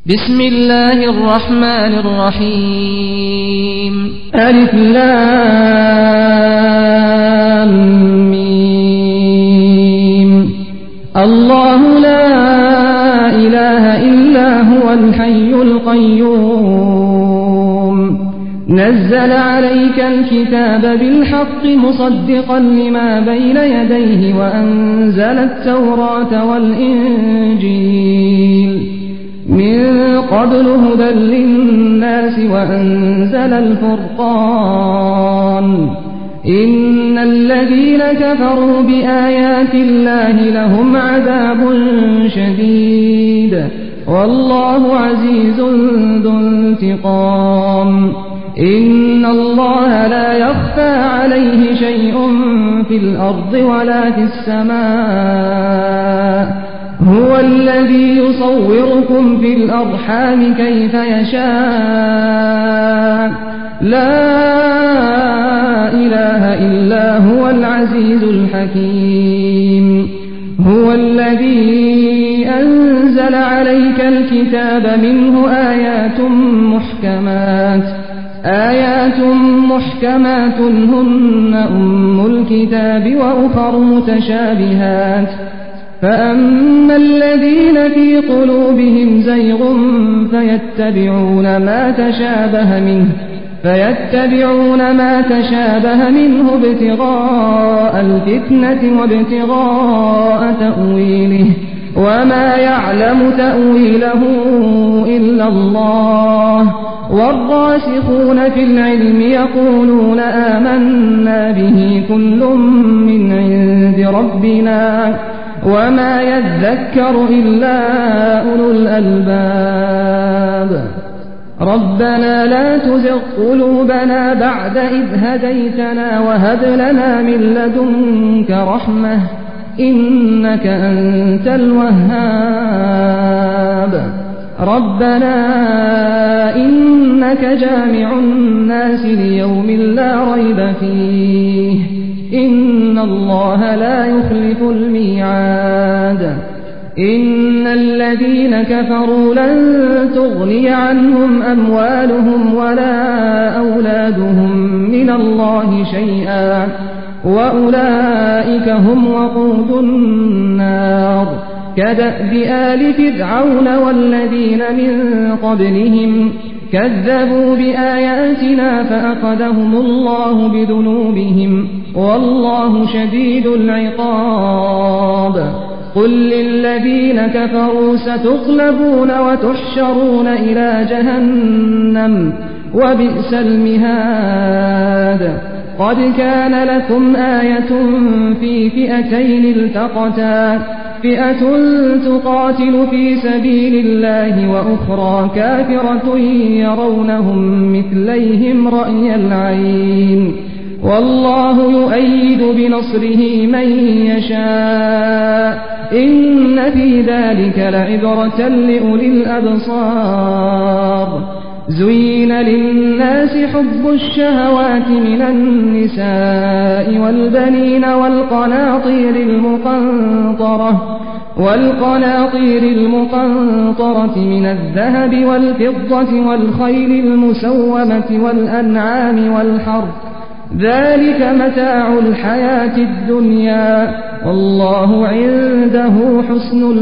بسم الله الرحمن الرحيم ألف لام ميم. الله لا إله إلا هو الحي القيوم نزل عليك الكتاب بالحق مصدقا لما بين يديه وأنزل التوراة والإنجيل من قبل هدى للناس وأنزل الفرقان إن الذين كفروا بآيات الله لهم عذاب شديد والله عزيز ذو انتقام إن الله لا يخفى عليه شيء في الأرض ولا في السماء هو الذي يصوركم في الأرحام كيف يشاء لا إله إلا هو العزيز الحكيم هو الذي أنزل عليك الكتاب منه آيات محكمات هن أم الكتاب وأخر متشابهات فأما الذين في قلوبهم زيغ فيتبعون ما تشابه منه ابتغاء الفتنة وابتغاء تأويله وما يعلم تأويله إلا الله والراسخون في العلم يقولون آمنا به كل من عند ربنا وما يذكر إلا أولو الألباب ربنا لا تزغ قلوبنا بعد إذ هديتنا وهب لنا من لدنك رحمة إنك أنت الوهاب ربنا إنك جامع الناس ليوم لا ريب فيه إن الله لا يخلف الميعاد إن الذين كفروا لن تغني عنهم أموالهم ولا أولادهم من الله شيئا وأولئك هم وقود النار كدأب آل فرعون والذين من قبلهم كذبوا بآياتنا فأخذهم الله بذنوبهم والله شديد العقاب قل للذين كفروا ستغلبون وتحشرون إلى جهنم وبئس المهاد قد كان لكم آية في فئتين التقتا فئة تقاتل في سبيل الله وأخرى كافرة يرونهم مثليهم رأي العين والله يؤيد بنصره من يشاء إن في ذلك لعبرة لأولي الأبصار زين للناس حب الشهوات من النساء والبنين والقناطير المقنطرة من الذهب والفضة والخيل المسومة والأنعام والحرث ذلك متاع الحياة الدنيا والله عنده حسن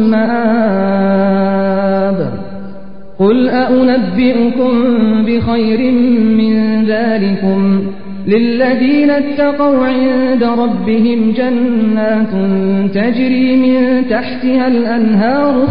المآب قل أنبئكم بخير من ذلكم للذين اتقوا عند ربهم جنات تجري من تحتها الأنهار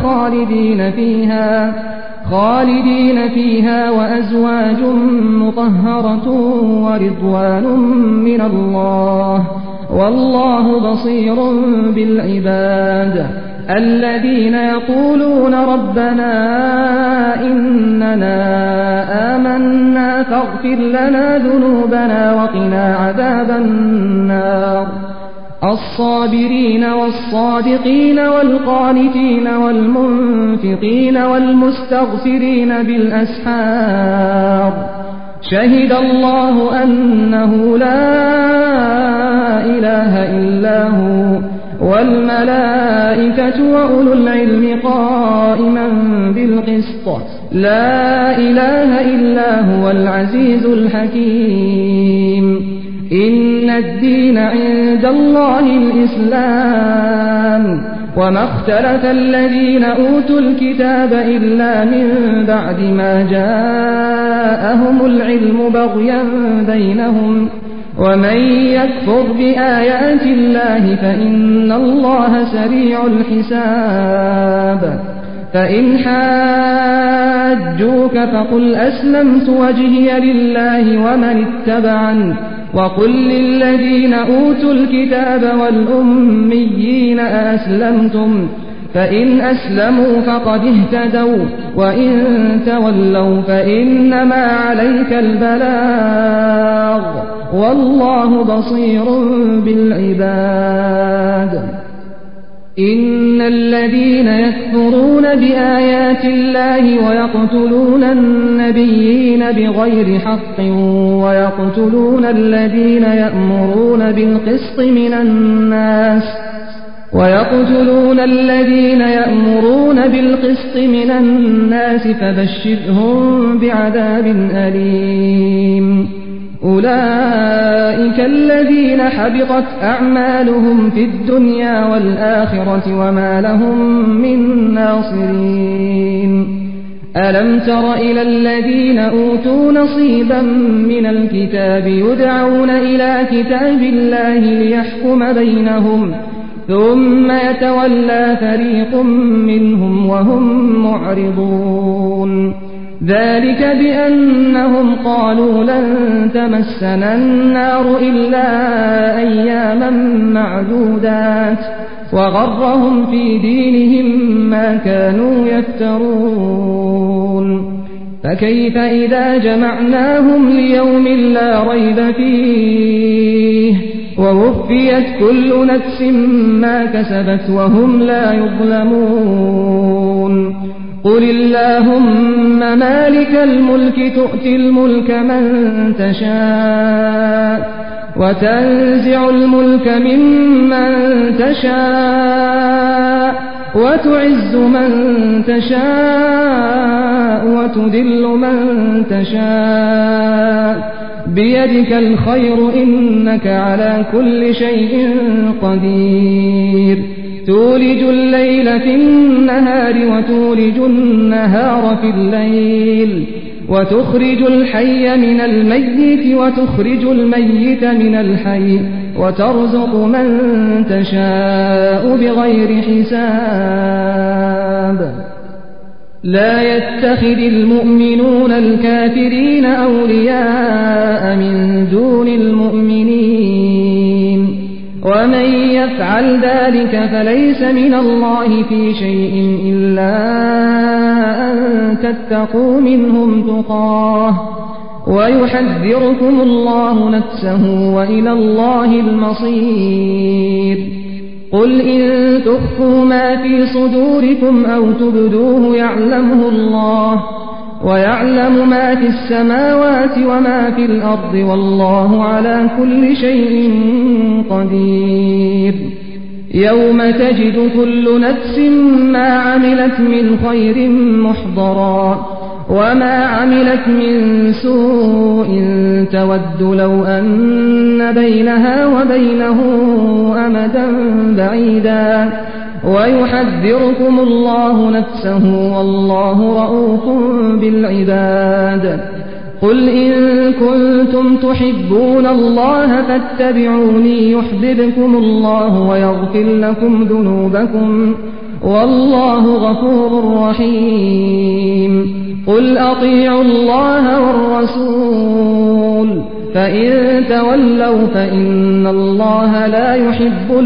خالدين فيها وأزواج مطهرة ورضوان من الله والله بصير بالعباد الذين يقولون ربنا إننا آمنا فاغفر لنا ذنوبنا وقنا عذاب النار الصابرين والصادقين والقانتين والمنفقين والمستغفرين بالأسحار شهد الله أنه لا إله إلا هو والملائكة وأولو العلم قائما بالقسط لا إله إلا هو العزيز الحكيم إن الدين عند الله الإسلام وما اختلف الذين أوتوا الكتاب إلا من بعد ما جاءهم العلم بغيا بينهم ومن يكفر بآيات الله فإن الله سريع الحساب فإن حاجوك فقل أسلمت وجهي لله ومن اتبعني وقل للذين أوتوا الكتاب والأميين أسلمتم فإن أسلموا فقد اهتدوا وإن تولوا فإنما عليك البلاغ والله بصير بالعباد إن الذين يكفرون بآيات الله ويقتلون النبيين بغير حق ويقتلون الذين يأمرون بالقسط من الناس فبشرهم بعذاب أليم أولئك الذين حبطت أعمالهم في الدنيا والآخرة وما لهم من ناصرين ألم تر إلى الذين أوتوا نصيبا من الكتاب يدعون إلى كتاب الله ليحكم بينهم ثم يتولى فريق منهم وهم معرضون ذلك بأنهم قالوا لن تمسنا النار إلا أياما معدودات وغرهم في دينهم ما كانوا يفترون فكيف إذا جمعناهم ليوم لا ريب فيه ووفيت كل نفس ما كسبت وهم لا يظلمون قل اللهم مالك الملك تؤتي الملك من تشاء وتنزع الملك ممن تشاء وتعز من تشاء وتذل من تشاء بيدك الخير إنك على كل شيء قدير تولج الليل في النهار وتولج النهار في الليل وتخرج الحي من الميت وتخرج الميت من الحي وترزق من تشاء بغير حساب لا يتخذ المؤمنون الكافرين أولياء من دون المؤمنين ومن يفعل ذلك فليس من الله في شيء إلا أن تتقوا منهم تقاه ويحذركم الله نفسه وإلى الله المصير قل إن تخفوا ما في صدوركم أو تبدوه يعلمه الله ويعلم ما في السماوات وما في الأرض والله على كل شيء قدير يوم تجد كل نفس ما عملت من خير محضرا وما عملت من سوء تود لو أن بينها وبينه أمدا بعيدا ويحذركم الله نفسه والله رؤوف بالعباد قل إن كنتم تحبون الله فاتبعوني يحببكم الله ويغفر لكم ذنوبكم والله غفور رحيم قل أطيعوا الله والرسول فإن تولوا فإن الله لا يحب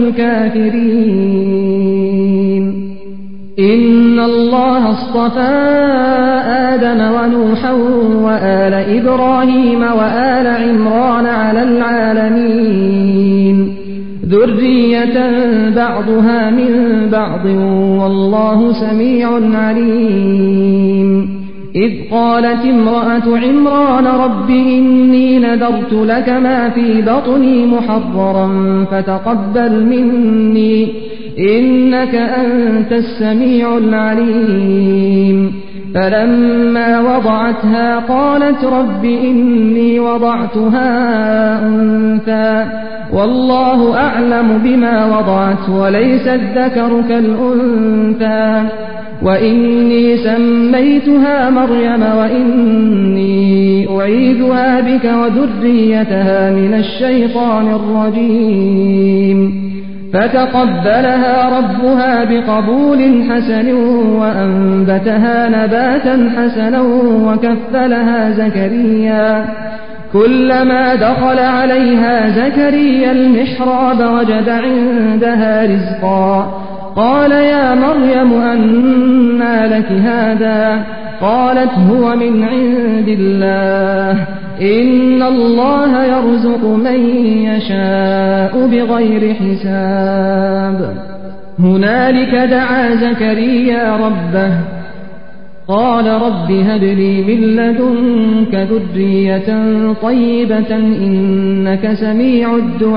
الكافرين إن الله اصطفى آدم ونوحا وآل إبراهيم وآل عمران على العالمين ذرية بعضها من بعض والله سميع عليم إذ قالت امرأة عمران رب إني نذرت لك ما في بطني محررا فتقبل مني إنك أنت السميع العليم فلما وضعتها قالت رب إني وضعتها أنثى والله أعلم بما وضعت وليس الذكر كالأنثى وإني سميتها مريم وإني أعيذها بك وذريتها من الشيطان الرجيم فتقبلها ربها بقبول حسن وأنبتها نباتا حسنا وكفلها زكريا كلما دخل عليها زكريا المحراب وجد عندها رزقا قال يا مريم أنى لك هذا قالت هو من عند الله إن الله يرزق من يشاء بغير حساب هنالك دعا زكريا ربه قال رب هب لي من لدنك ذرية طيبة إنك سميع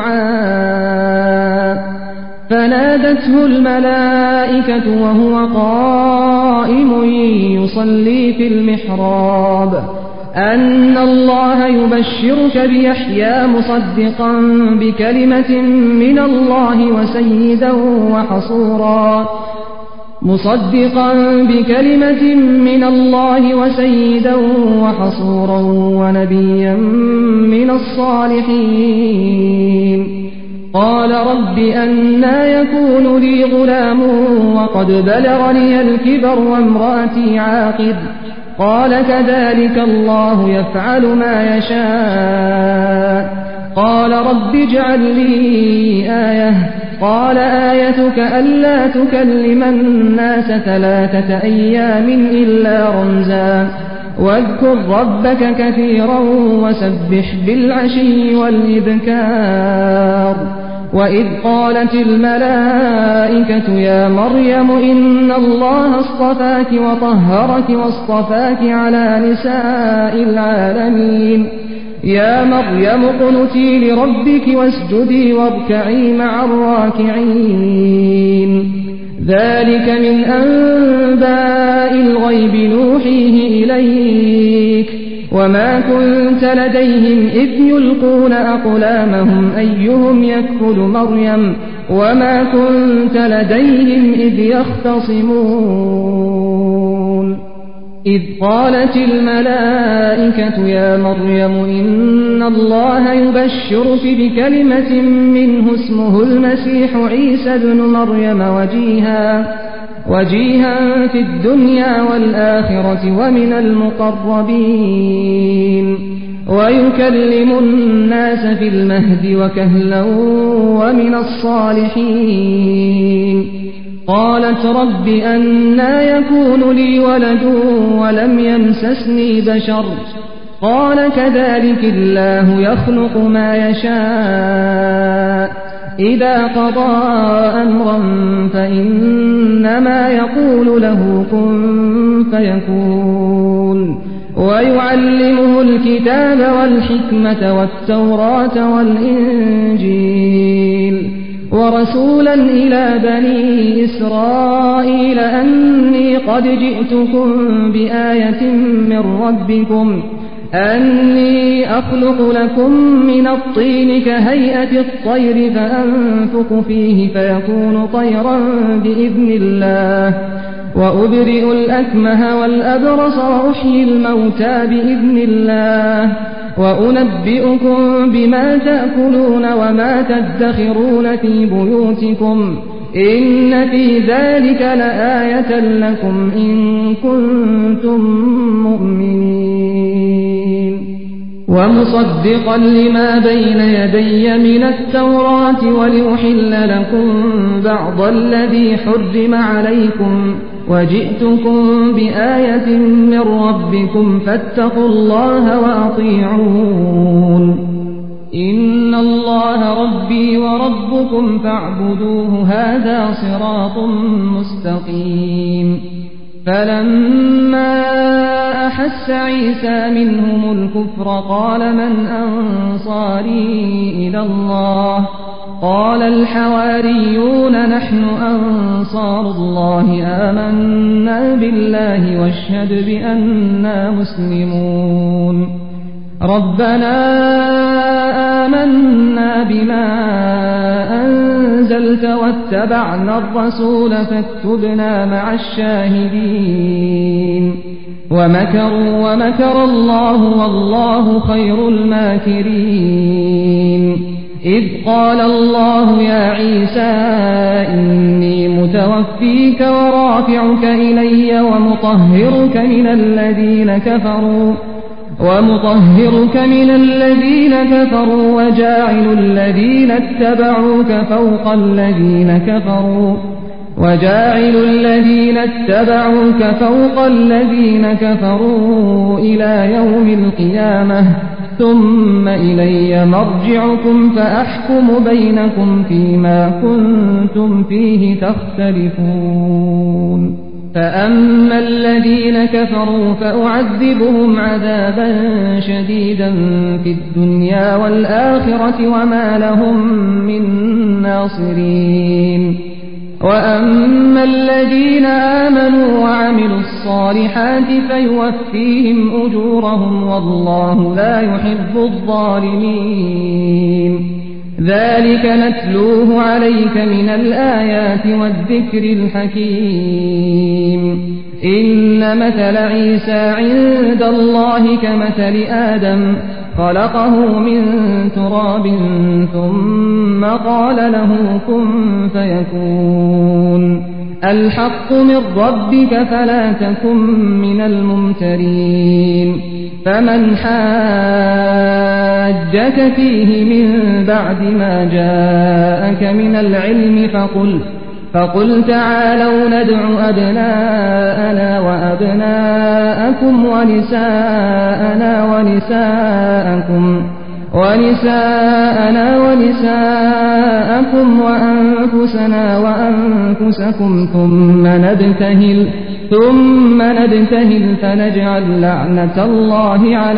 الدعاء فنادته الملائكة وهو قائم يصلي في المحراب أن الله يبشرك بيحيى مصدقا بكلمة من الله وسيدا وحصورا ونبيا من الصالحين قال رب أنى يكون لي غلام وقد بلغني الكبر وامرأتي عاقر قال كذلك الله يفعل ما يشاء قال رب اجعل لي آية قال آيتك ألا تكلم الناس 3 أيام إلا رمزا واذكر ربك كثيرا وسبح بالعشي والإبكار وإذ قالت الملائكة يا مريم إن الله اصطفاك وطهرك واصطفاك على نساء العالمين يا مريم اقنتي لربك واسجدي واركعي مع الراكعين ذلك من أنباء الغيب نوحيه إليك وما كنت لديهم إذ يلقون أقلامهم أيهم يكفل مريم وما كنت لديهم إذ يختصمون إذ قالت الملائكة يا مريم إن الله يبشرك بكلمة منه اسمه المسيح عيسى ابن مريم وجيها في الدنيا والآخرة ومن المقربين ويكلم الناس في المهد وكهلا ومن الصالحين قالت رب أنى يكون لي ولد ولم يمسسني بشر قال كذلك الله يخلق ما يشاء إذا قضى أمرا فإنما يقول له كن فيكون ويعلمه الكتاب والحكمة والتوراة والإنجيل ورسولا إلى بني إسرائيل أني قد جئتكم بآية من ربكم أني أخلق لكم من الطين كهيئة الطير فأنفخ فيه فيكون طيرا بإذن الله وأبرئ الأكمه والأبرص وأحيي الموتى بإذن الله وأنبئكم بما تأكلون وما تدخرون في بيوتكم إن في ذلك لآية لكم إن كنتم مؤمنين ومصدقا لما بين يدي من التوراة ولأحل لكم بعض الذي حرم عليكم وجئتكم بآية من ربكم فاتقوا الله وأطيعون إن الله ربي وربكم فاعبدوه هذا صراط مستقيم فلما مس عيسى منهم الكفر قال من أنصاري إلى الله قال الحواريون نحن أنصار الله آمنا بالله واشهد بأننا مسلمون ربنا آمنا بما أنزلت واتبعنا الرسول فاكتبنا مع الشاهدين ومكروا ومكر الله والله خير الماكرين إذ قال الله يا عيسى إني متوفيك ورافعك إلي ومطهرك من الذين كفروا وجاعل الذين اتبعوك فوق الذين كفروا إلى يوم القيامة ثم إلي مرجعكم فأحكم بينكم فيما كنتم فيه تختلفون فأما الذين كفروا فأعذبهم عذابا شديدا في الدنيا والآخرة وما لهم من ناصرين وأما الذين آمنوا وعملوا الصالحات فيوفيهم أجورهم والله لا يحب الظالمين ذلك نتلوه عليك من الآيات والذكر الحكيم إن مثل عيسى عند الله كمثل آدم خلقه من تراب ثم قال له كن فيكون الحق من ربك فلا تكن من الممترين فمن حاجك فيه من بعد ما جاءك من العلم فقل تعالوا ندع أبناءنا وأبناءكم ونساءنا ونساءكم وأنفسنا وأنفسكم ثم نبتهل فنجعل لعنة الله على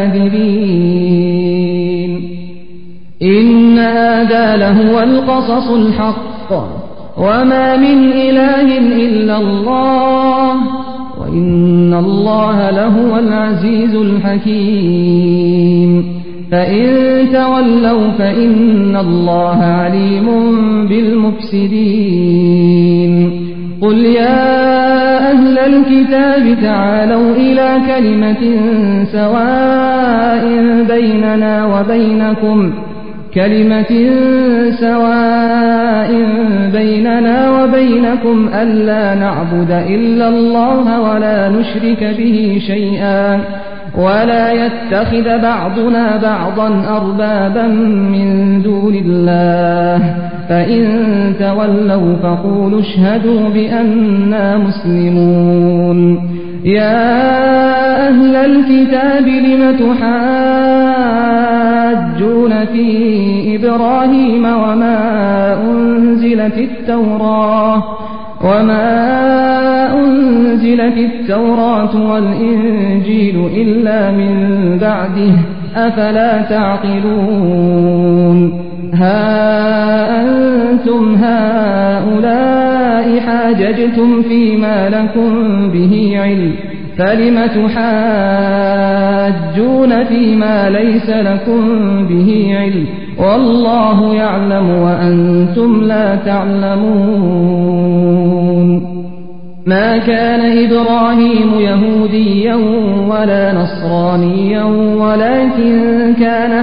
الكاذبين إن هذا لهو القصص الحق وما من إله إلا الله وإن الله لهو العزيز الحكيم فإن تولوا فإن الله عليم بالمفسدين قل يا أهل الكتاب تعالوا إلى كلمة سواء بيننا وبينكم ألا نعبد إلا الله ولا نشرك به شيئا ولا يتخذ بعضنا بعضا أربابا من دون الله فإن تولوا فقولوا اشهدوا بأننا مسلمون يا أهل الكتاب لم تحاجون في إبراهيم وما أنزلت التوراة والإنجيل إلا من بعده أفلا تعقلون ها أنتم هؤلاء حاججتم فيما لكم به علم فلم تحاجون فيما ليس لكم به علم والله يعلم وأنتم لا تعلمون ما كان إبراهيم يهوديا ولا نصرانيا ولكن كان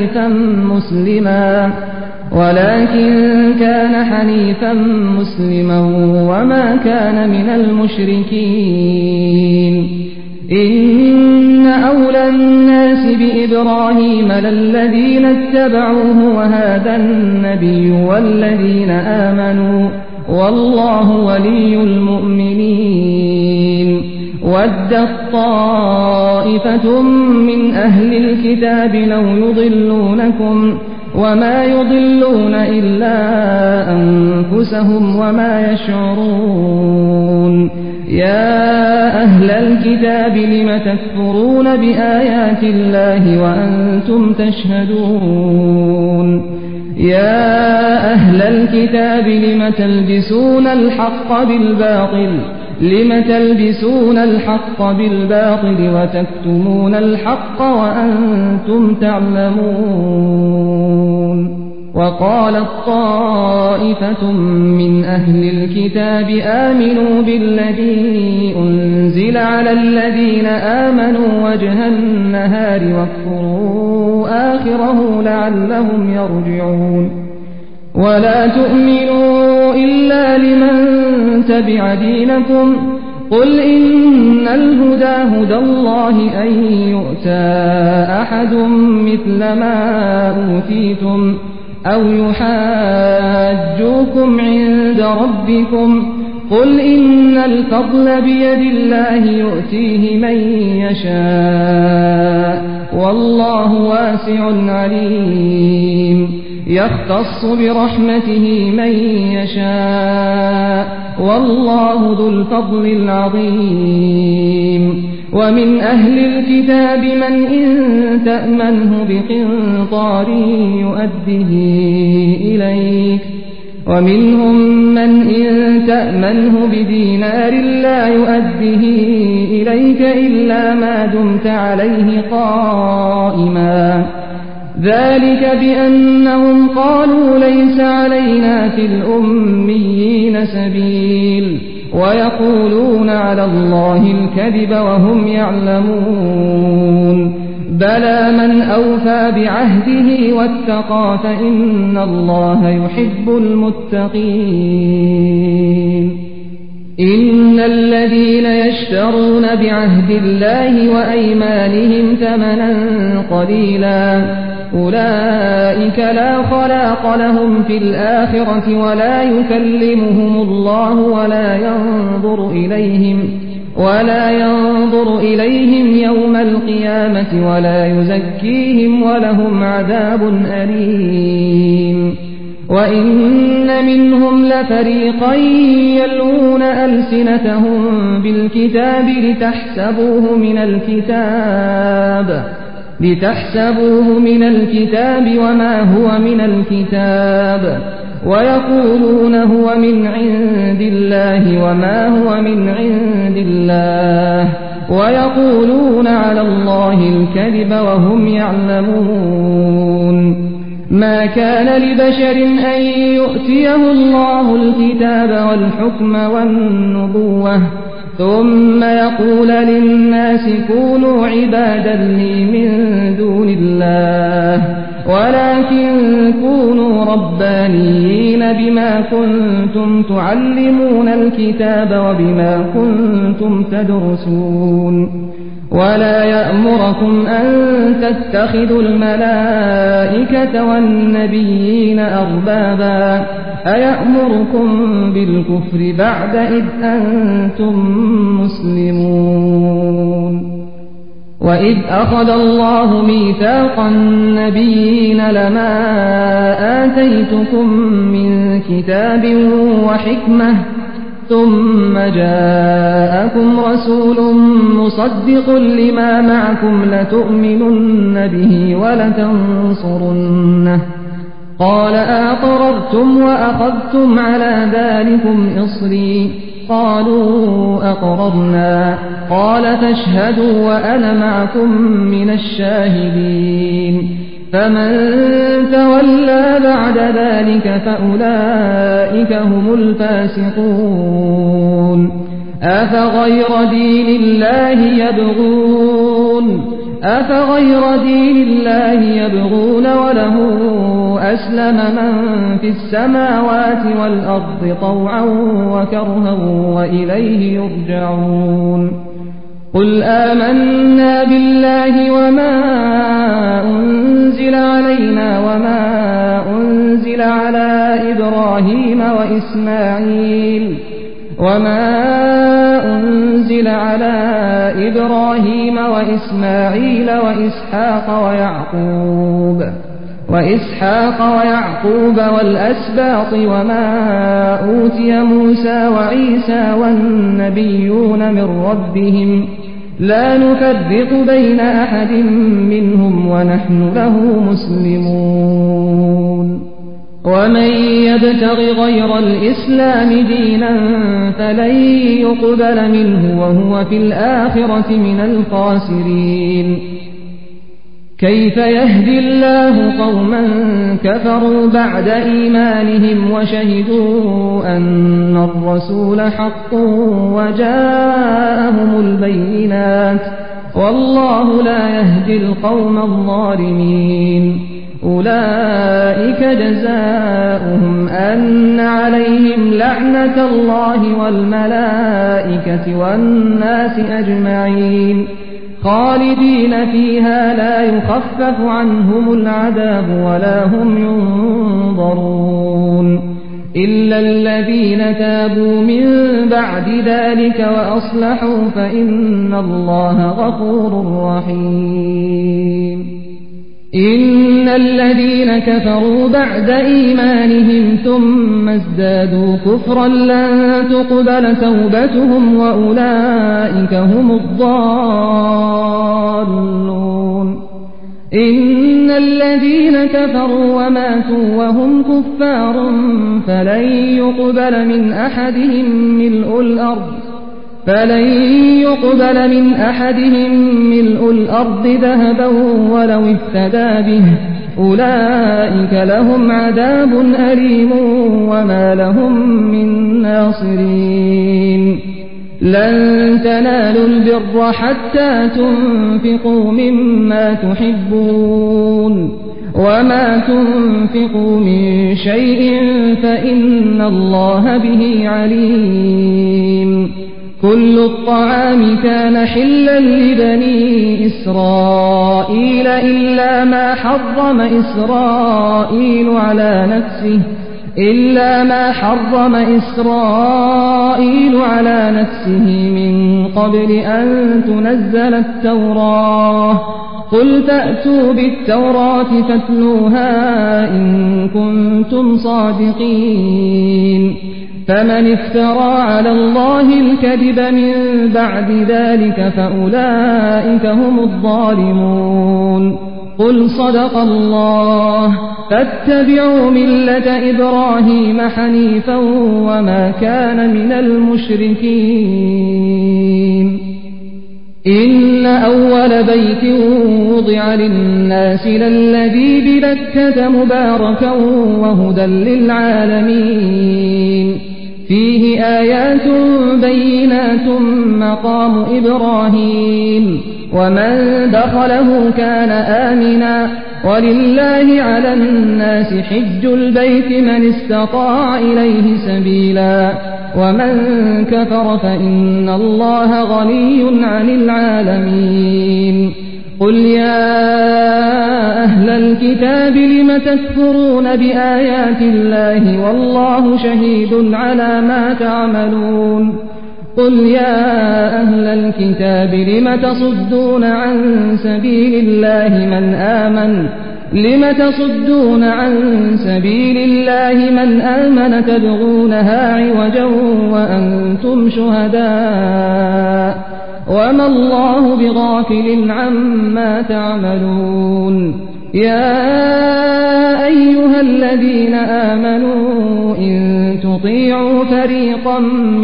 حنيفا مسلما وما كان من المشركين إن أولى الناس بإبراهيم للذين اتبعوه وهذا النبي والذين آمنوا والله ولي المؤمنين ودت طائفة من أهل الكتاب لو يضلونكم وما يضلون إلا أنفسهم وما يشعرون يا أهل الكتاب لم تكفرون بآيات الله وأنتم تشهدون يا أهل الكتاب لم تلبسون الحق بالباطل وتكتمون الحق وأنتم تعلمون وقالت طائفة من أهل الكتاب آمنوا بالذي أنزل على الذين آمنوا وجه النهار واكفروا آخره لعلهم يرجعون ولا تؤمنوا إلا لمن تبع دينكم قل إن الهدى هدى الله أن يؤتى أحد مثل ما أوتيتم أو يحاجوكم عند ربكم قل إن الفضل بيد الله يؤتيه من يشاء والله واسع عليم يختص برحمته من يشاء والله ذو الفضل العظيم ومن أهل الكتاب من إن تأمنه بقنطار يؤده إليك ومنهم من إن تأمنه بدينار لا يؤده إليك إلا ما دمت عليه قائما ذلك بأنهم قالوا ليس علينا في الأميين سبيل ويقولون على الله الكذب وهم يعلمون بلى من أوفى بعهده واتقى فإن الله يحب المتقين إن الذين يشترون بعهد الله وأيمانهم ثمنا قليلا أولئك لا خلاق لهم في الآخرة ولا يكلمهم الله ولا ينظر إليهم يوم القيامة ولا يزكيهم ولهم عذاب أليم وإن منهم لفريقا يلوون ألسنتهم بالكتاب لتحسبوه من الكتاب وما هو من الكتاب ويقولون هو من عند الله وما هو من عند الله ويقولون على الله الكذب وهم يعلمون ما كان لبشر أن يؤتيه الله الكتاب والحكم والنبوة ثم يقول للناس كونوا عبادا لي من دون الله ولكن كونوا ربانيين بما كنتم تعلمون الكتاب وبما كنتم تدرسون ولا يأمركم أن تتخذوا الملائكة والنبيين أربابا أيأمركم بالكفر بعد إذ أنتم مسلمون وإذ أخذ الله ميثاق النبيين لما آتيتكم من كتاب وحكمة ثم جاءكم رسول مصدق لما معكم لتؤمنن به ولتنصرنه قال أقررتم وأخذتم على ذلكم إصري قالوا أقررنا قال فاشهدوا وأنا معكم من الشاهدين فمن تولى بعد ذلك فأولئك هم الفاسقون أفغير دين الله يبغون وله أسلم من في السماوات والأرض طوعا وكرها وإليه يرجعون قل آمنا بالله وما أنزل علينا وما أنزل على إبراهيم وإسماعيل وإسحاق ويعقوب وإسحاق ويعقوب والأسباط وما أوتي موسى وعيسى والنبيون من ربهم لا نفرق بين أحد منهم ونحن له مسلمون ومن يبتغ غير الإسلام دينا فلن يقبل منه وهو في الآخرة من الخاسرين كيف يهدي الله قوما كفروا بعد إيمانهم وشهدوا أن الرسول حق وجاءهم البينات والله لا يهدي القوم الظالمين أولئك جزاؤهم أن عليهم لعنة الله والملائكة والناس أجمعين خالدين فيها لا يخفف عنهم العذاب ولا هم ينظرون إلا الذين تابوا من بعد ذلك وأصلحوا فإن الله غفور رحيم إن الذين كفروا بعد إيمانهم ثم ازدادوا كفرا لن تقبل توبتهم وأولئك هم الضالون إن الذين كفروا وماتوا وهم كفار فلن يقبل من أحدهم ملء الأرض ذهبا ولو افتدى به أولئك لهم عذاب أليم وما لهم من ناصرين لن تنالوا البر حتى تنفقوا مما تحبون وما تنفقوا من شيء فإن الله به عليم كل الطعام كان حلا لبني إسرائيل إلا ما حرم إسرائيل على نفسه من قبل أن تنزل التوراة قل فأتوا بالتوراة فاتلوها إن كنتم صادقين فمن افترى على الله الكذب من بعد ذلك فأولئك هم الظالمون قل صدق الله فاتبعوا ملة إبراهيم حنيفا وما كان من المشركين إن أول بيت وضع للناس للذي ببكة مباركا وهدى للعالمين فيه آيات بينات مقام إبراهيم ومن دخله كان آمنا ولله على الناس حج البيت من استطاع إليه سبيلا ومن كفر فإن الله غني عن العالمين قل يا أهل الكتاب لم تكفرون بآيات الله والله شهيد على ما تعملون قل يا أهل الكتاب لم تصدون عن سبيل الله من آمن تبغونها عوجا وأنتم شهداء وما الله بغافل عما تعملون يا أيها الذين آمنوا إن تطيعوا فريقا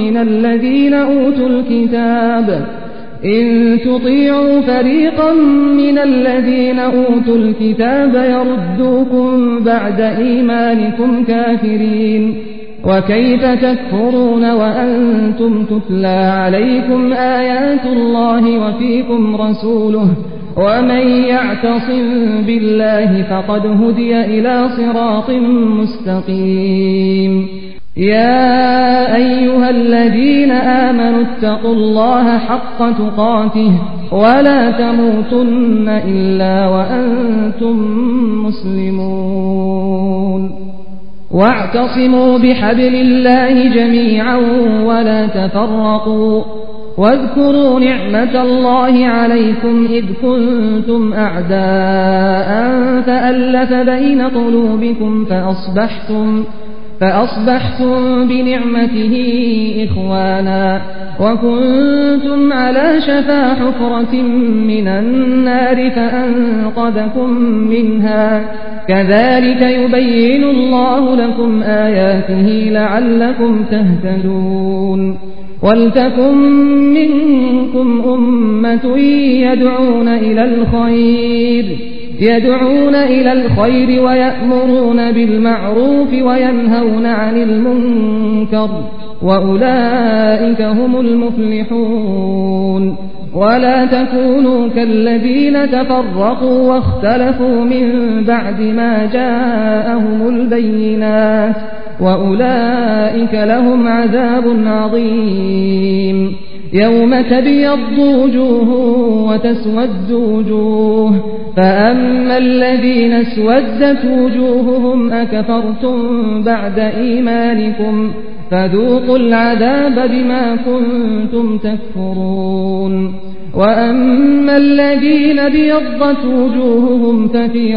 من الذين أوتوا الكتاب يردوكم بعد إيمانكم كافرين وكيف تكفرون وأنتم تتلى عليكم آيات الله وفيكم رسوله ومن يعتصم بالله فقد هدي إلى صراط مستقيم يا أيها الذين آمنوا اتقوا الله حق تقاته ولا تموتن إلا وأنتم مسلمون واعتصموا بحبل الله جميعا ولا تفرقوا واذكروا نعمة الله عليكم إذ كنتم أعداء فألف بين قلوبكم فأصبحتم بنعمته إخوانا وكنتم على شفا حفرة من النار فأنقذكم منها كذلك يبين الله لكم آياته لعلكم تهتدون ولتكن منكم أمة يدعون إلى الخير ويأمرون بالمعروف وينهون عن المنكر وأولئك هم المفلحون ولا تكونوا كالذين تفرقوا واختلفوا من بعد ما جاءهم البينات وأولئك لهم عذاب عظيم يوم تبيض وجوه وتسود وجوه فأما الذين اسودت وجوههم أكفرتم بعد إيمانكم فذوقوا العذاب بما كنتم تكفرون وأما الذين ابيضت وجوههم ففي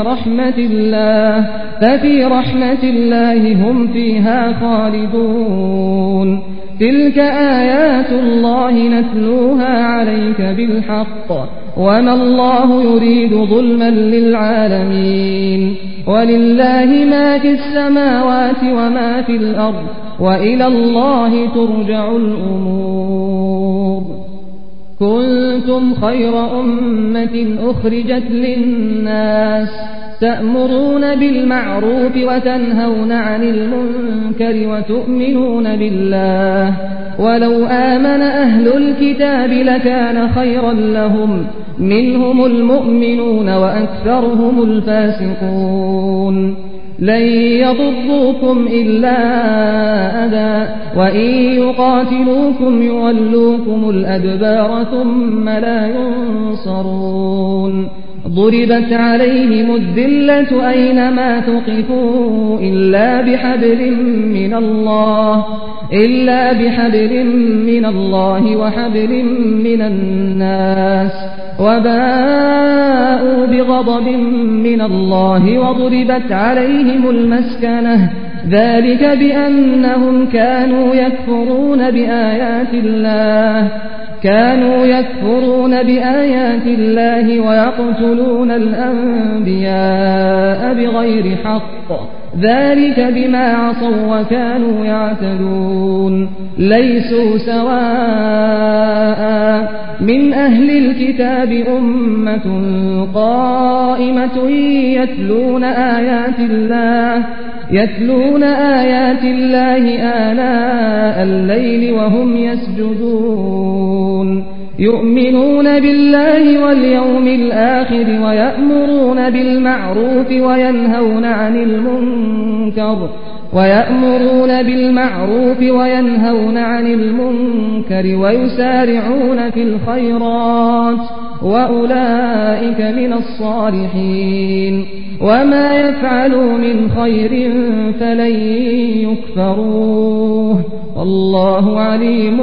رحمة الله هم فيها خالدون تلك آيات الله نتلوها عليك بالحق وما الله يريد ظلما للعالمين ولله ما في السماوات وما في الأرض وإلى الله ترجع الأمور كنتم خير أمة أخرجت للناس تأمرون بالمعروف وتنهون عن المنكر وتؤمنون بالله ولو آمن أهل الكتاب لكان خيرا لهم منهم المؤمنون وأكثرهم الفاسقون لن يضروكم إلا أذى وإن يقاتلوكم يولوكم الأدبار ثم لا ينصرون ضربت عليهم الذلة أينما ثقفوا إلا بحبل من الله وحبل من الناس وباءوا بغضب من الله وضربت عليهم المسكنة ذلك بأنهم كانوا يكفرون بآيات الله ويقتلون الأنبياء بغير حق ذلك بما عصوا وكانوا يعتدون ليسوا سواء من أهل الكتاب أمة قائمة يتلون آيات الله آلاء الليل وهم يسجدون يؤمنون بالله واليوم الآخر ويأمرون بالمعروف وينهون عن المنكر ويسارعون في الخيرات وأولئك من الصالحين وما يفعلوا من خير فلن يكفروه والله عليم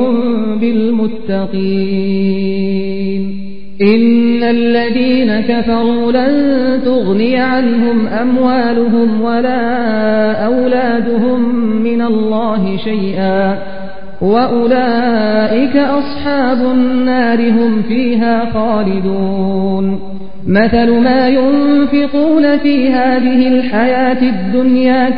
بالمتقين إن الذين كفروا لن تغني عنهم أموالهم ولا أولادهم من الله شيئا وأولئك أصحاب النار هم فيها خالدون مثل ما ينفقون في هذه الحياة الدنيا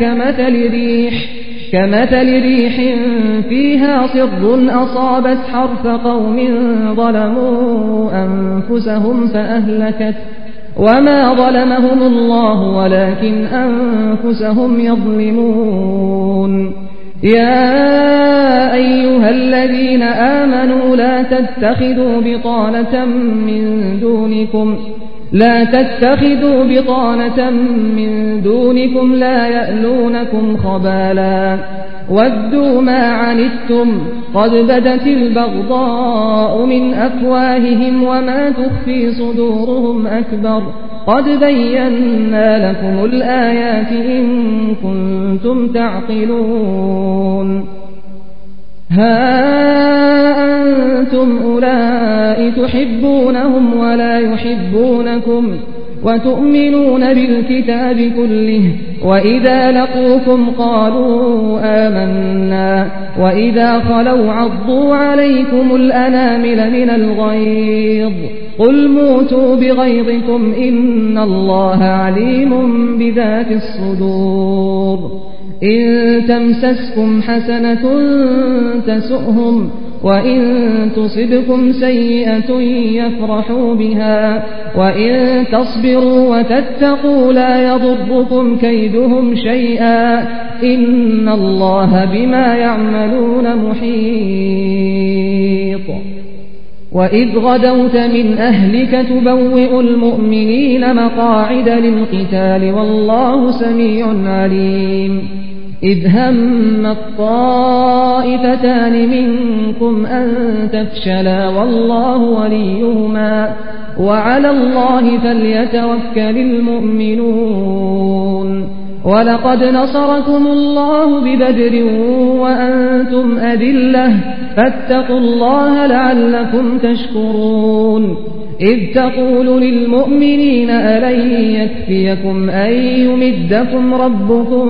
كمثل ريح فيها صر أصابت حرث قوم ظلموا أنفسهم فأهلكت وما ظلمهم الله ولكن أنفسهم يظلمون يا أيها الذين آمنوا لا تتخذوا بطانة من دونكم لا يألونكم خبالا ودوا ما عنتم قد بدت البغضاء من أفواههم وما تخفي صدورهم أكبر قد بينا لكم الآيات إن كنتم تعقلون ها أنتم أولئك تحبونهم ولا يحبونكم وتؤمنون بالكتاب كله وإذا لقوكم قالوا آمنا وإذا خلوا عضوا عليكم الأنامل من الغيظ قل موتوا بغيظكم إن الله عليم بذات الصدور إن تمسسكم حسنة تسؤهم وإن تصبكم سيئة يفرحوا بها وإن تصبروا وتتقوا لا يضركم كيدهم شيئا إن الله بما يعملون محيط وإذ غدوت من أهلك تبوئ المؤمنين مقاعد للقتال والله سميع عليم إذ هم الطائفتان منكم أن تفشلا والله وليهما وعلى الله فليتوكل المؤمنون ولقد نصركم الله ببدر وأنتم أذلة فاتقوا الله لعلكم تشكرون إذ تقول للمؤمنين ألن يكفيكم أن يمدكم ربكم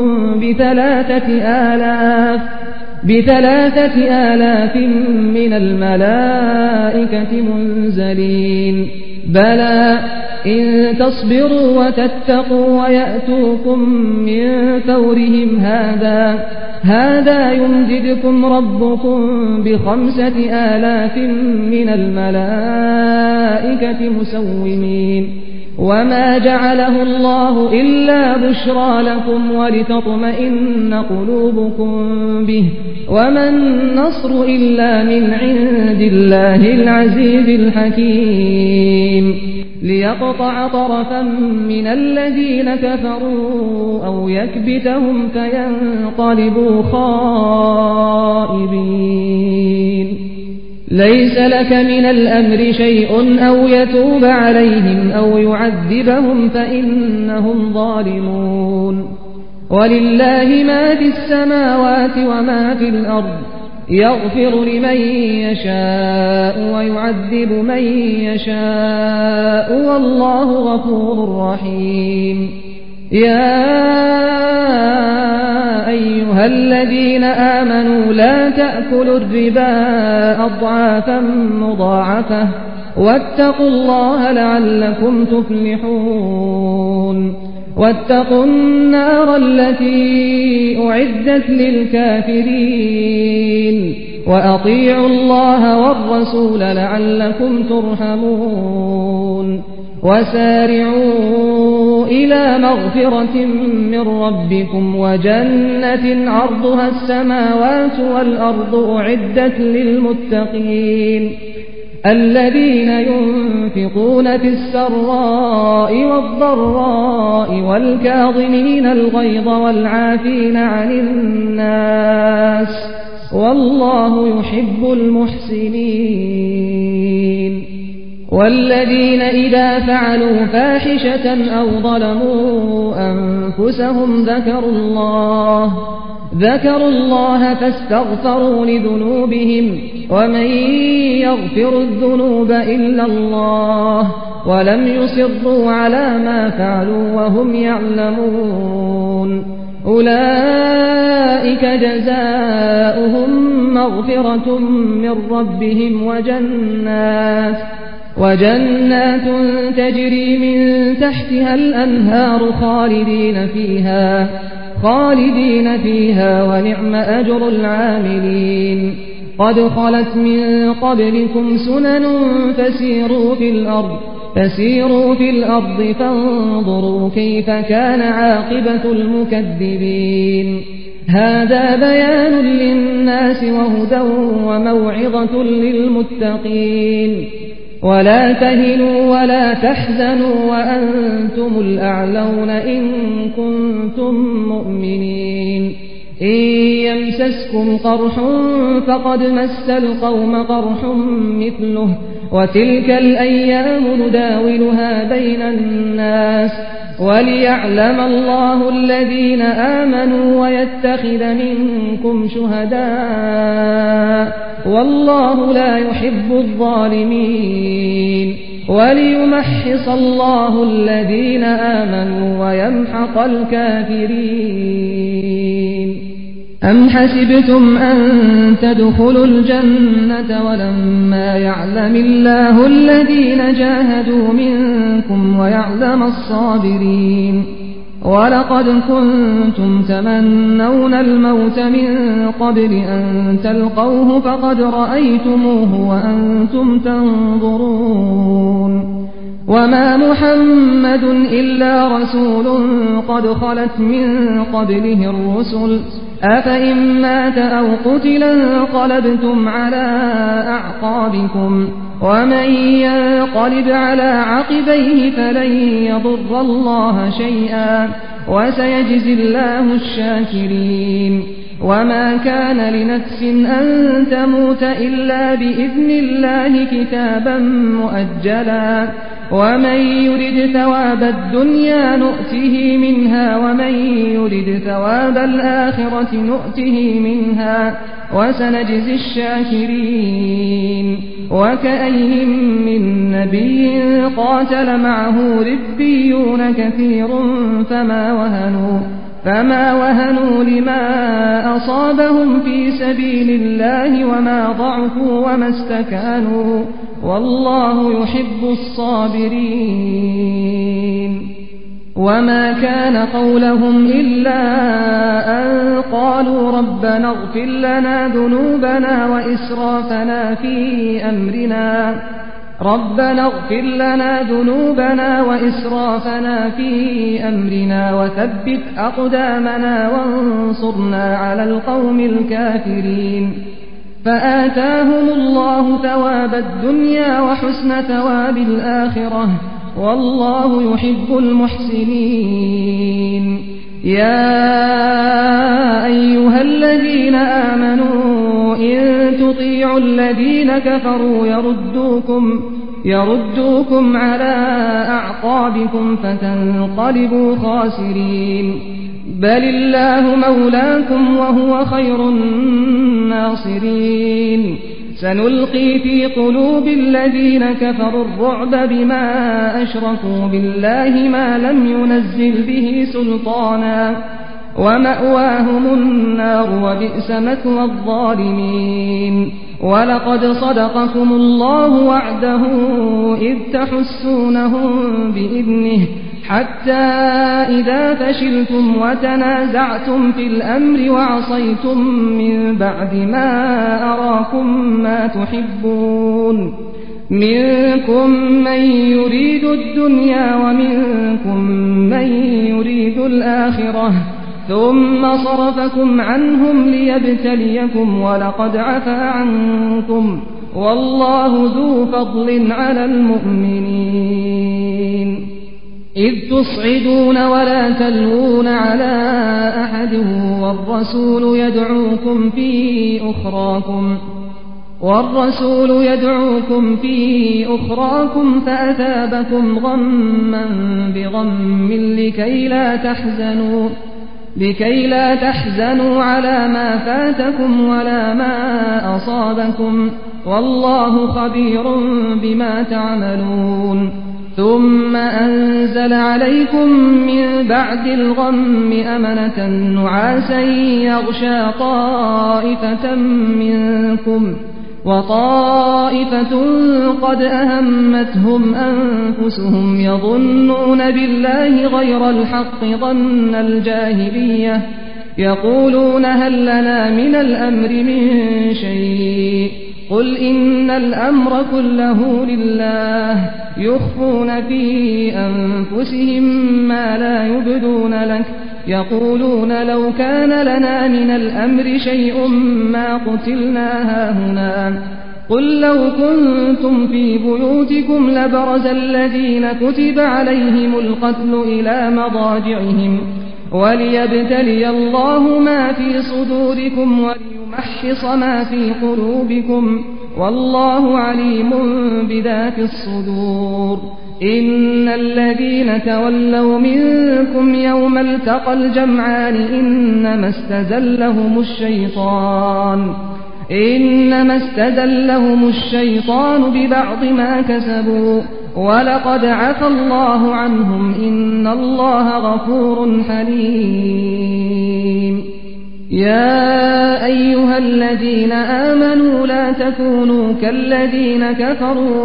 بثلاثة آلاف من الملائكة منزلين بلى إن تصبروا وتتقوا ويأتوكم من فورهم هذا يمددكم ربكم ب5,000 من الملائكة مسومين وما جعله الله إلا بشرى لكم ولتطمئن قلوبكم به وما النصر إلا من عند الله العزيز الحكيم ليقطع طرفا من الذين كفروا أو يكبتهم فينقلبوا خائبين ليس لك من الأمر شيء أو يتوب عليهم أو يعذبهم فإنهم ظالمون ولله ما في السماوات وما في الأرض يغفر لمن يشاء ويعذب من يشاء والله غفور رحيم يا أيها الذين آمنوا لا تأكلوا الربا أضعافا مضاعفة واتقوا الله لعلكم تفلحون واتقوا النار التي أعدت للكافرين وأطيعوا الله والرسول لعلكم ترحمون وسارعوا إلى مغفرة من ربكم وجنة عرضها السماوات والأرض أعدت للمتقين الذين ينفقون في السراء والضراء والكاظمين الغيظ والعافين عن الناس والله يحب المحسنين والذين إذا فعلوا فاحشة أو ظلموا أنفسهم ذكروا الله فاستغفروا لذنوبهم ومن يغفر الذنوب إلا الله ولم يصروا على ما فعلوا وهم يعلمون أولئك جزاؤهم مغفرة من ربهم وجنات تجري من تحتها الأنهار خالدين فيها ونعم أجر العاملين قد خلت من قبلكم سنن فسيروا في الأرض فانظروا كيف كان عاقبة المكذبين هذا بيان للناس وهدى وموعظة للمتقين ولا تهنوا ولا تحزنوا وأنتم الأعلون إن كنتم مؤمنين إن يمسسكم قرح فقد مس القوم قرح مثله وتلك الأيام نداولها بين الناس وليعلم الله الذين آمنوا ويتخذ منكم شهداء والله لا يحب الظالمين وليمحص الله الذين آمنوا ويمحق الكافرين. أم حسبتم أن تدخلوا الجنة ولما يعلم الله الذين جاهدوا منكم ويعلم الصابرين ولقد كنتم تمنون الموت من قبل أن تلقوه فقد رأيتموه وأنتم تنظرون وما محمد إلا رسول قد خلت من قبله الرسل أفإن مات أو قتل انقلبتم على أعقابكم ومن ينقلب على عقبيه فلن يضر الله شيئا وسيجزي الله الشاكرين. وما كان لنفس أن تموت إلا بإذن الله كتابا مؤجلا ومن يرد ثواب الدنيا نؤته منها ومن يرد ثواب الآخرة نؤته منها وسنجزي الشاكرين. وكأي من نبي قاتل معه ربيون كثير فما وهنوا لما أصابهم في سبيل الله وما ضعفوا وما استكانوا والله يحب الصابرين. وما كان قولهم إلا أن قالوا ربنا اغفر لنا ذنوبنا وإسرافنا في أمرنا وثبت أقدامنا وانصرنا على القوم الكافرين. فآتاهم الله ثواب الدنيا وحسن ثواب الآخرة والله يحب المحسنين. يا أيها الذين آمنوا إن تطيعوا الذين كفروا يردوكم على أعقابكم فتنقلبوا خاسرين. بل الله مولاكم وهو خير الناصرين. سنلقي في قلوب الذين كفروا الرعب بما أشركوا بالله ما لم ينزل به سلطانا ومأواهم النار وبئس مثوى الظالمين. ولقد صدقكم الله وعده إذ تحسونهم بإذنه حتى إذا فشلتم وتنازعتم في الأمر وعصيتم من بعد ما أراكم ما تحبون منكم من يريد الدنيا ومنكم من يريد الآخرة ثم صرفكم عنهم ليبتليكم ولقد عفا عنكم والله ذو فضل على المؤمنين. إذ تصعدون ولا تلوون على أحد والرسول يدعوكم في أخراكم فأثابكم غما بغم لكي لا تحزنوا على ما فاتكم ولا ما أصابكم والله خبير بما تعملون. ثم أنزل عليكم من بعد الغم أمنة نعاسا يغشى طائفة منكم وطائفة قد أهمتهم أنفسهم يظنون بالله غير الحق ظن الجاهلية يقولون هل لنا من الأمر من شيء قل إن الأمر كله لله يخفون في أنفسهم ما لا يبدون لك يقولون لو كان لنا من الأمر شيء ما قتلنا هاهنا قل لو كنتم في بيوتكم لبرز الذين كتب عليهم القتل إلى مضاجعهم وليبتلي الله ما في صدوركم وليمحص ما في قلوبكم والله عليم بذات الصدور. إن الذين تولوا منكم يوم التقى الجمعان إنما استزلهم الشيطان ببعض ما كسبوا ولقد عفى الله عنهم إن الله غفور حليم. يا أيها الذين آمنوا لا تكونوا كالذين كفروا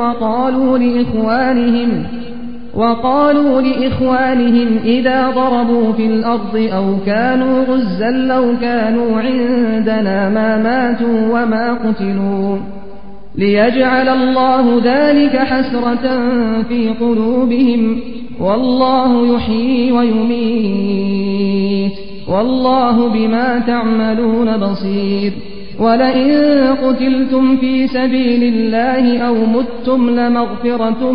وقالوا لإخوانهم إذا ضربوا في الأرض أو كانوا غزا لو كانوا عندنا ما ماتوا وما قتلوا ليجعل الله ذلك حسرة في قلوبهم والله يحيي ويميت والله بما تعملون بصير. ولئن قتلتم في سبيل الله أو متم لمغفرة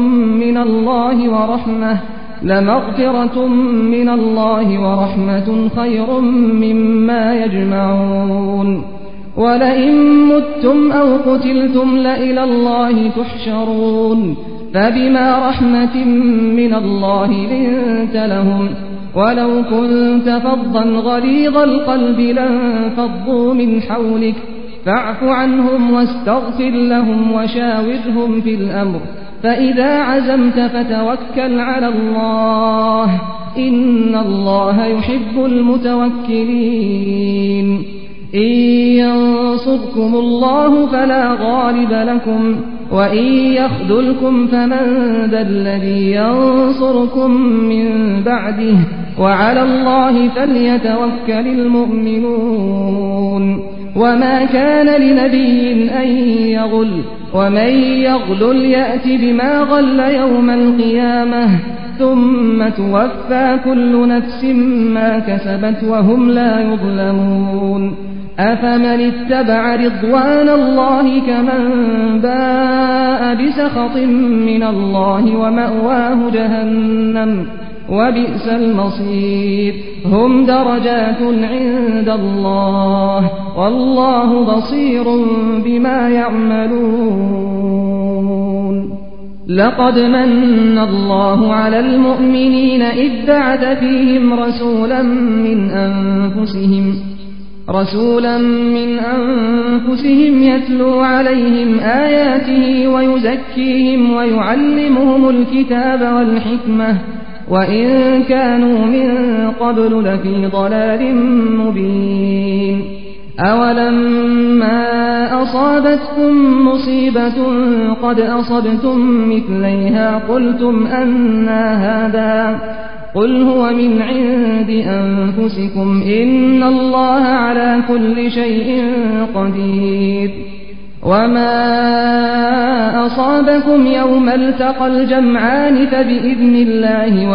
من الله ورحمة خير مما يجمعون. ولئن متم أو قتلتم لإلى الله تحشرون. فبما رحمة من الله لنت لهم ولو كنت فظا غليظ القلب لانفضوا من حولك فاعف عنهم واستغفر لهم وشاورهم في الأمر فإذا عزمت فتوكل على الله إن الله يحب المتوكلين. إن ينصركم الله فلا غالب لكم وإن يخذلكم فمن ذا الذي ينصركم من بعده وعلى الله فليتوكل المؤمنون. وما كان لنبي أن يغل ومن يغلل يأت بما غل يوم القيامة ثم توفى كل نفس ما كسبت وهم لا يظلمون. أفمن اتبع رضوان الله كمن باء بسخط من الله ومأواه جهنم وبئس المصير. هم درجات عند الله والله بصير بما يعملون. لقد من الله على المؤمنين إذ بعث فيهم رسولا من أنفسهم يتلو عليهم آياته ويزكيهم ويعلمهم الكتاب والحكمة وإن كانوا من قبل لفي ضلال مبين. أولما أصابتكم مصيبة قد أصبتم مثليها قلتم أنى هذا قل هو من عند أنفسكم إن الله على كل شيء قدير. وما أصابكم يوم التقى الجمعان فبإذن الله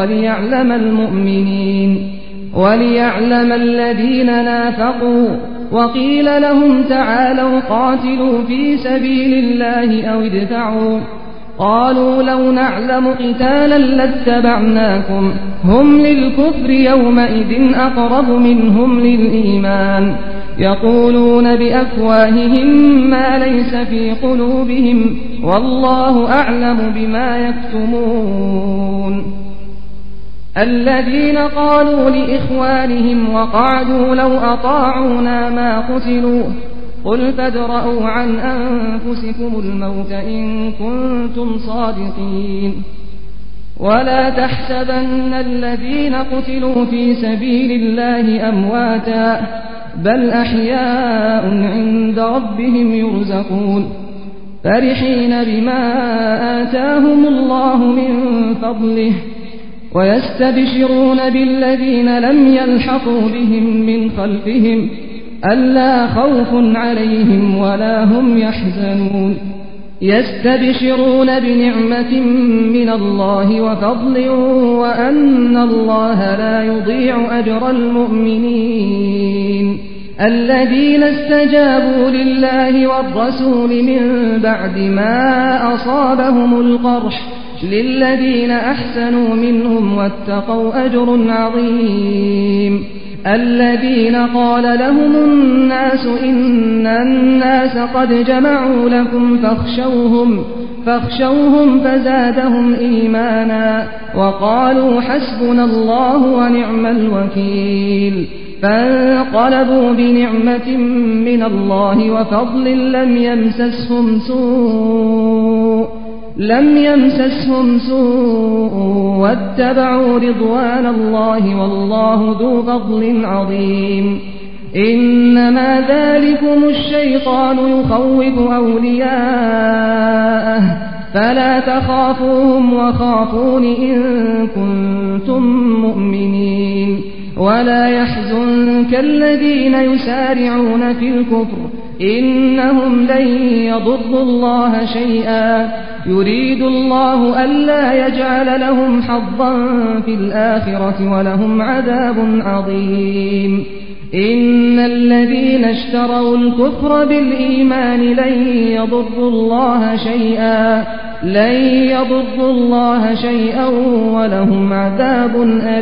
وليعلم الذين نافقوا. وقيل لهم تعالوا قاتلوا في سبيل الله أو ادفعوا قالوا لو نعلم قتالا لاتبعناكم هم للكفر يومئذ أقرب منهم للإيمان يقولون بأفواههم ما ليس في قلوبهم والله أعلم بما يكتمون. الذين قالوا لإخوانهم وقعدوا لو أطاعونا ما قتلوا قل فادرءوا عن أنفسكم الموت إن كنتم صادقين. ولا تحسبن الذين قتلوا في سبيل الله أمواتا بل أحياء عند ربهم يرزقون فرحين بما آتاهم الله من فضله ويستبشرون بالذين لم يلحقوا بهم من خلفهم ألا خوف عليهم ولا هم يحزنون يستبشرون بنعمة من الله وفضل وأن الله لا يضيع أجر المؤمنين الذين استجابوا لله والرسول من بعد ما أصابهم القرح للذين أحسنوا منهم واتقوا أجر عظيم. الذين قال لهم الناس إن الناس قد جمعوا لكم فاخشوهم فزادهم إيمانا وقالوا حسبنا الله ونعم الوكيل فانقلبوا بنعمة من الله وفضل لم يمسسهم سوء واتبعوا رضوان الله والله ذو فضل عظيم إنما ذلكم الشيطان يخوف أولياءه فلا تخافوهم وخافون إن كنتم مؤمنين ولا يحزنك الذين يسارعون في الكفر إنهم لن يضروا الله شيئا يريد الله ألا يجعل لهم حظا في الآخرة ولهم عذاب عظيم إن الذين اشتروا الكفر بالإيمان لن يضروا الله شيئا ولهم عذاب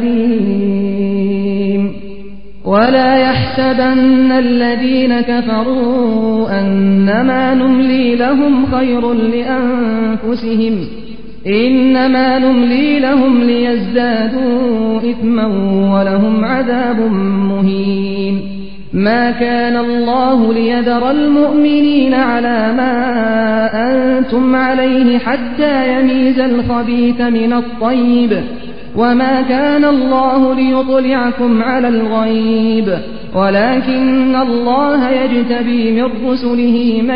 أليم ولا يحسبن الذين كفروا أنما نملي لهم خير لأنفسهم إنما نملي لهم ليزدادوا إثما ولهم عذاب مهين ما كان الله ليذر المؤمنين على ما أنتم عليه حتى يميز الخبيث من الطيب وما كان الله ليطلعكم على الغيب ولكن الله يجتبي من رسله من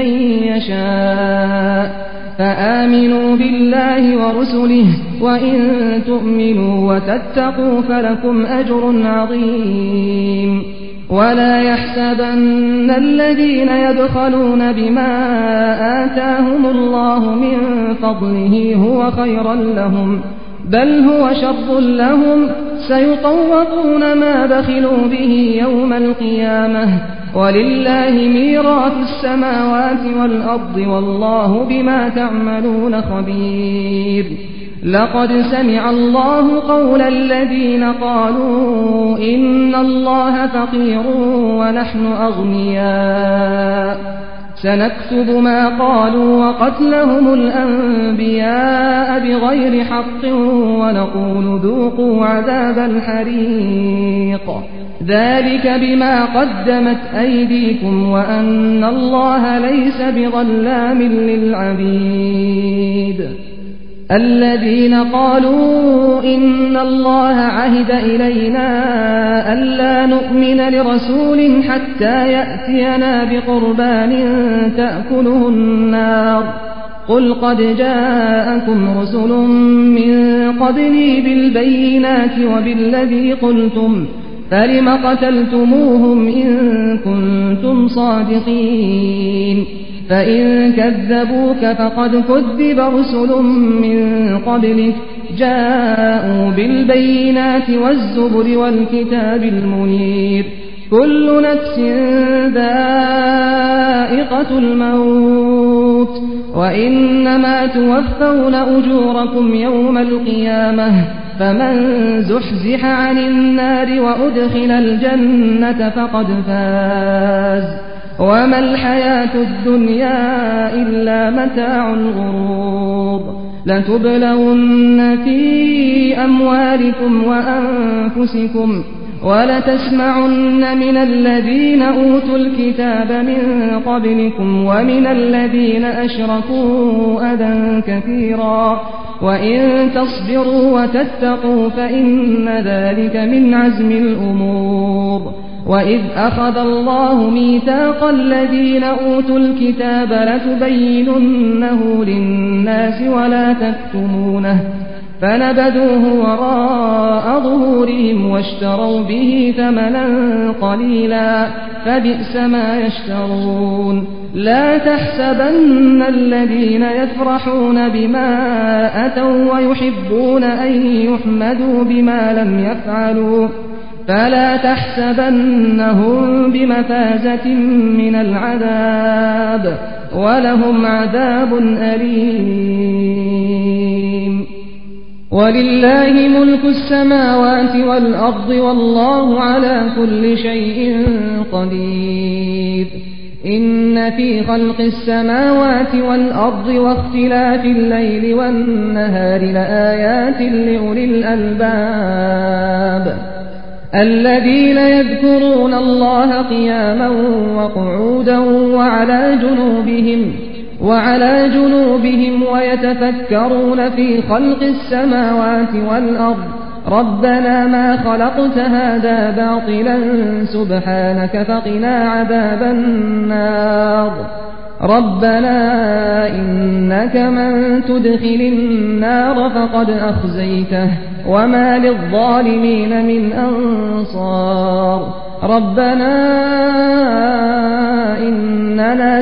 يشاء فآمنوا بالله ورسله وإن تؤمنوا وتتقوا فلكم أجر عظيم ولا يحسبن الذين يبخلون بما آتاهم الله من فضله هو خيرا لهم بل هو شر لهم سيطوقون ما بخلوا به يوم القيامة ولله ميراث السماوات والأرض والله بما تعملون خبير لقد سمع الله قول الذين قالوا إن الله فقير ونحن أغنياء سنكتب ما قالوا وقتلهم الأنبياء بغير حق ونقول ذوقوا عذاب الحريق ذلك بما قدمت أيديكم وأن الله ليس بظلام للعبيد الذين قالوا إن الله عهد إلينا ألا نؤمن لرسول حتى يأتينا بقربان تأكله النار قل قد جاءكم رسل من قبلي بالبينات وبالذي قلتم فلم قتلتموهم إن كنتم صادقين فإن كذبوك فقد كذب رسل من قبلك جاءوا بالبينات والزبر والكتاب المنير كل نفس ذائقة الموت وإنما توفون أجوركم يوم القيامة فمن زحزح عن النار وأدخل الجنة فقد فاز وما الحياة الدنيا إلا متاع الغرور لتبلون في أموالكم وأنفسكم ولتسمعن من الذين أوتوا الكتاب من قبلكم ومن الذين أشركوا أذى كثيرا وإن تصبروا وتتقوا فإن ذلك من عزم الأمور وإذ أخذ الله ميثاق الذين أوتوا الكتاب لتبيننه للناس ولا تكتمونه فنبذوه وراء ظهورهم واشتروا به ثمنا قليلا فبئس ما يشترون لا تحسبن الذين يفرحون بما أتوا ويحبون أن يحمدوا بما لم يفعلوا فلا تحسبنهم بمفازة من العذاب ولهم عذاب أليم ولله ملك السماوات والأرض والله على كل شيء قدير إن في خلق السماوات والأرض واختلاف الليل والنهار لآيات لأولي الألباب الذين يذكرون الله قياما وقعودا وعلى جنوبهم ويتفكرون في خلق السماوات والأرض ربنا ما خلقت هذا باطلا سبحانك فقنا عذاب النار ربنا إنك من تدخل النار فقد أخزيته وما للظالمين من أنصار ربنا إننا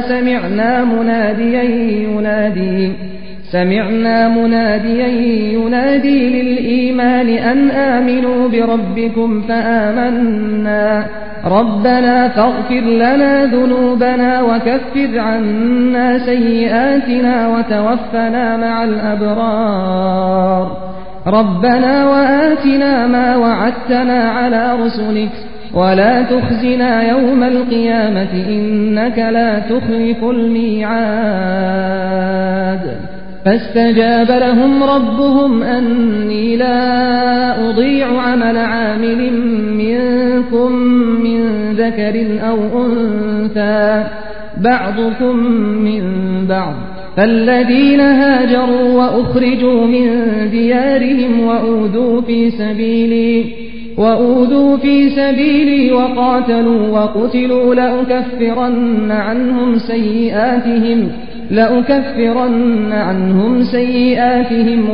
سمعنا مناديا ينادي للإيمان أن آمنوا بربكم فآمنا ربنا فاغفر لنا ذنوبنا وكفر عنا سيئاتنا وتوفنا مع الأبرار ربنا وآتنا ما وعدتنا على رسلك ولا تخزنا يوم القيامة إنك لا تخلف الميعاد فاستجاب لهم ربهم أني لا أضيع عمل عامل منكم من ذكر أو أنثى بعضكم من بعض فالذين هاجروا وأخرجوا من ديارهم وأوذوا في سبيلي وقاتلوا وقتلوا لأكفرن عنهم سيئاتهم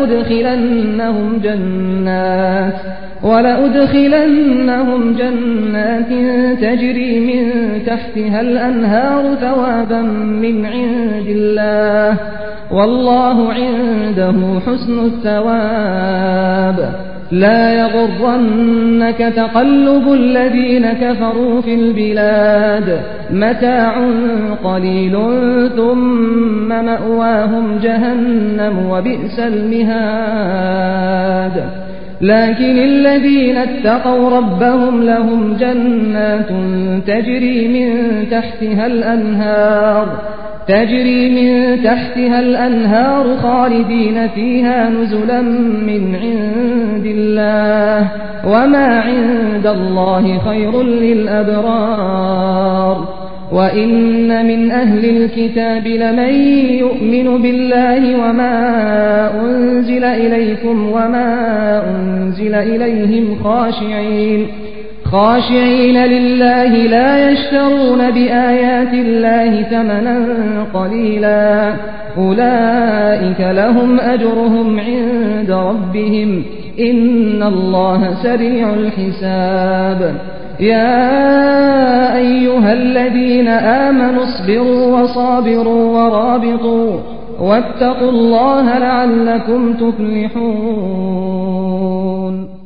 ولأدخلنهم جنات تجري من تحتها الأنهار ثوابا من عند الله والله عنده حسن الثواب لا يغرنك تقلب الذين كفروا في البلاد متاع قليل ثم مأواهم جهنم وبئس المهاد لكن الذين اتقوا ربهم لهم جنات تجري من تحتها الأنهار خالدين فيها نزلا من عند الله وما عند الله خير للأبرار وإن من أهل الكتاب لمن يؤمن بالله وما أنزل إليكم وما أنزل إليهم خاشعين لله لا يشترون بآيات الله ثمنا قليلا أولئك لهم أجرهم عند ربهم إن الله سريع الحساب يا أيها الذين آمنوا اصبروا وصابروا ورابطوا واتقوا الله لعلكم تفلحون